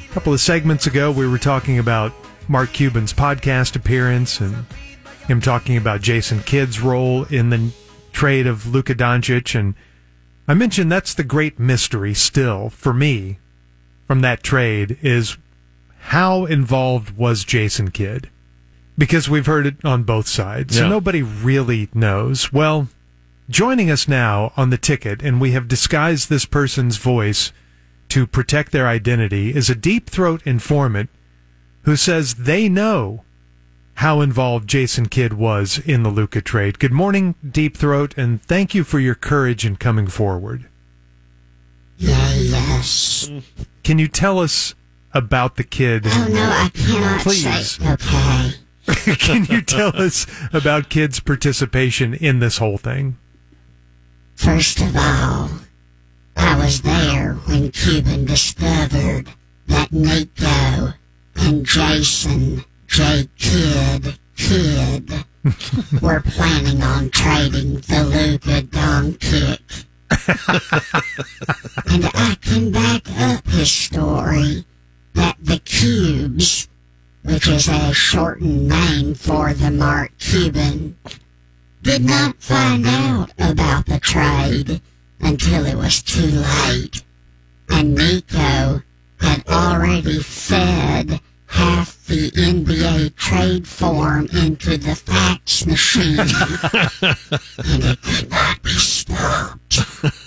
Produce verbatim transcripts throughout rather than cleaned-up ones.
A couple of segments ago, we were talking about Mark Cuban's podcast appearance and him talking about Jason Kidd's role in the trade of Luka Doncic. And I mentioned that's the great mystery still for me from that trade is how involved was Jason Kidd? Because we've heard it on both sides. Yeah. So nobody really knows. Well, joining us now on the ticket, and we have disguised this person's voice to protect their identity, is a deep throat informant who says they know how involved Jason Kidd was in the Luka trade. Good morning, Deep Throat, and thank you for your courage in coming forward. Yeah, yes. Can you tell us about the Kidd? Oh, no, I cannot Please. say. Okay. Can you tell us about Kidd's participation in this whole thing? First of all, I was there when Cuban discovered that Nico and Jason J. Kidd Kidd were planning on trading the Luka Doncic. And I can back up his story that the Cubes, which is a shortened name for the Mark Cuban, did not find out about the trade until it was too late. And Nico had already fed half the N B A trade form into the fax machine, and it could not be stopped.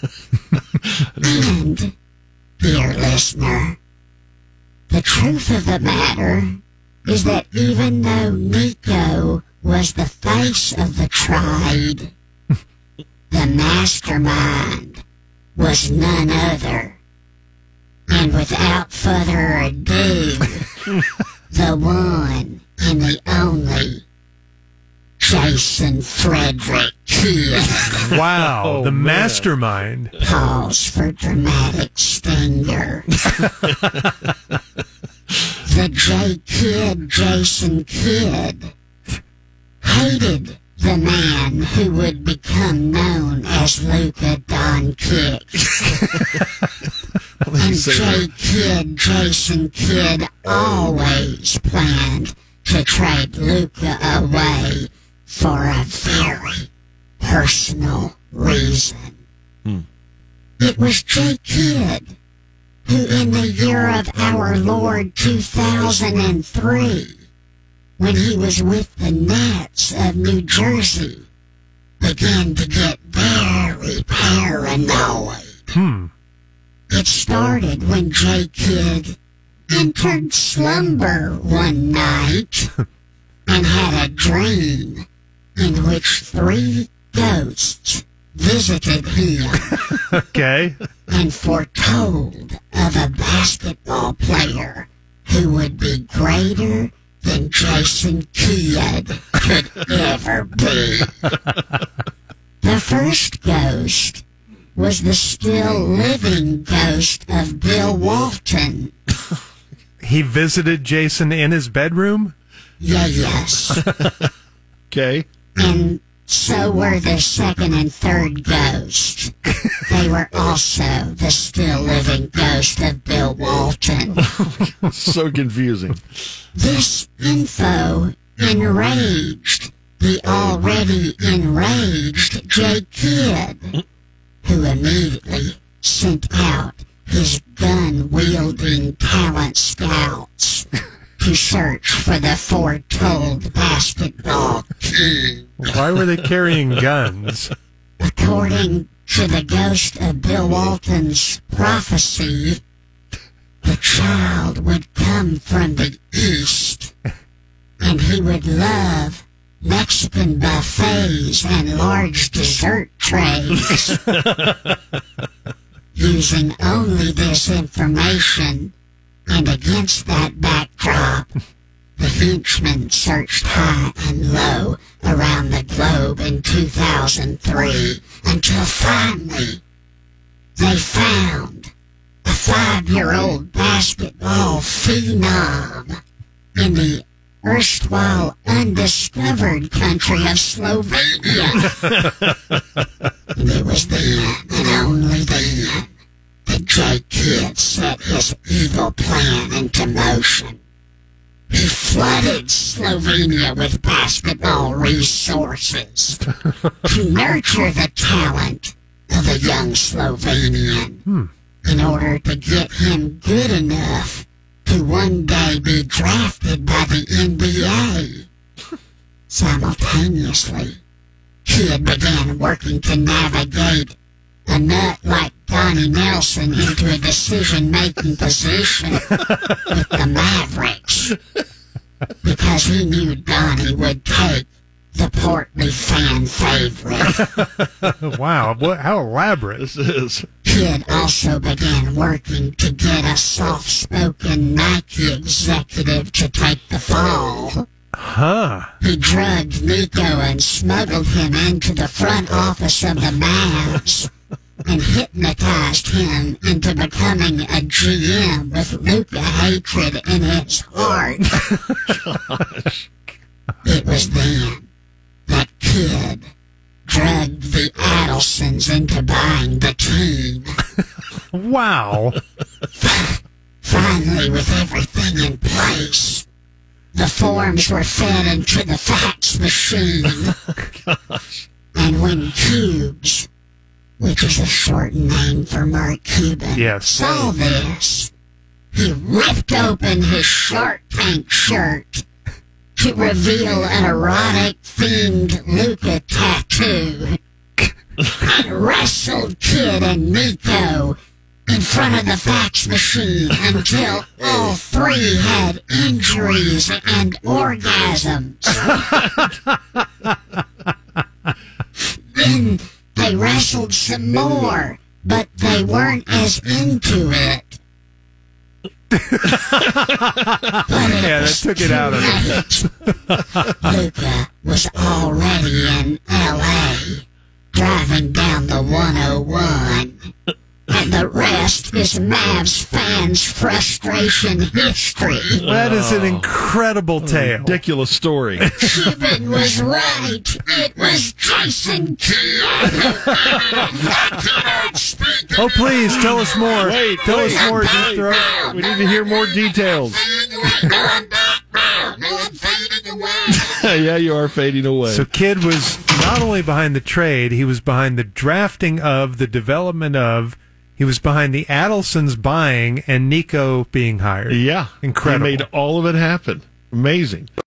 And, dear listener, the truth of the matter is that even though Nico was the face of the trade, the mastermind was none other. And without further ado, the one and the only Jason Frederick Kidd. Wow, Oh, the man. mastermind. Pause for dramatic stinger. The J. Kidd, Jason Kidd, hated the man who would become known as Luka Doncic. And J. Kidd, Jason Kidd always planned to trade Luka away for a very personal reason. Hmm. It was J. Kidd who in the year of our Lord two thousand three, when he was with the Nets of New Jersey, began to get very paranoid. Hmm. It started when J. Kidd entered slumber one night and had a dream in which three ghosts visited him Okay. and foretold of a basketball player who would be greater than Jason Kidd could ever be. The first ghost was the still living ghost of Bill Walton. He visited Jason in his bedroom? Yeah, yes. Okay. And so were the second and third ghosts. They were also the still living ghost of Bill Walton. So confusing. This info enraged the already enraged J. Kidd, who immediately sent out his gun-wielding talent scouts to search for the foretold basketball king. Why were they carrying guns? According to the ghost of Bill Walton's prophecy, the child would come from the east, and he would love Mexican buffets and large dessert trays. Using only this information, and against that backdrop, the henchmen searched high and low around the globe in two thousand three until finally they found a five-year-old basketball phenom in the erstwhile undiscovered country of Slovenia. And it was then, and only then, that Jay Kidd set his evil plan into motion. He flooded Slovenia with basketball resources to nurture the talent of the young Slovenian Hmm. in order to get him good enough to one day be drafted by the N B A. Simultaneously, Kidd began working to navigate a nut like Donnie Nelson into a decision-making position with the Mavericks, because he knew Donnie would take the portly fan favorite. Wow, what, how elaborate. This is. Kidd also began working to get a soft-spoken Nike executive to take the fall. Huh. He drugged Nico and smuggled him into the front office of the Mavs and hypnotized him into becoming a G M with Luka hatred in his heart. Gosh. It was then that Kidd drugged the Adelsons into buying the team. Wow. Finally, with everything in place, the forms were fed into the fax machine. Gosh. And when Cubes, which is a short name for Mark Cuban, Yes. saw this, he ripped open his Shark Tank shirt to reveal an erotic-themed Luka tattoo and wrestled Kidd and Nico in front of the fax machine until all three had injuries and orgasms. Then they wrestled some more, but they weren't as into it. Yeah, that took it out of it. Luka was already in L A, driving down the one oh one. And the rest is Mavs fans' frustration history. That is an incredible tale. Ridiculous story. Cuban was right. It was Jason Kidd. Oh, please, tell us more. Wait, tell wait, us more, wait. Deep Throat. We need to hear more details. No, I'm back now. No, I'm fading away. Yeah, you are fading away. So Kidd was not only behind the trade, he was behind the drafting of, the development of, he was behind the Adelsons buying and Nico being hired. yeah. Incredible. He made all of it happen. Amazing.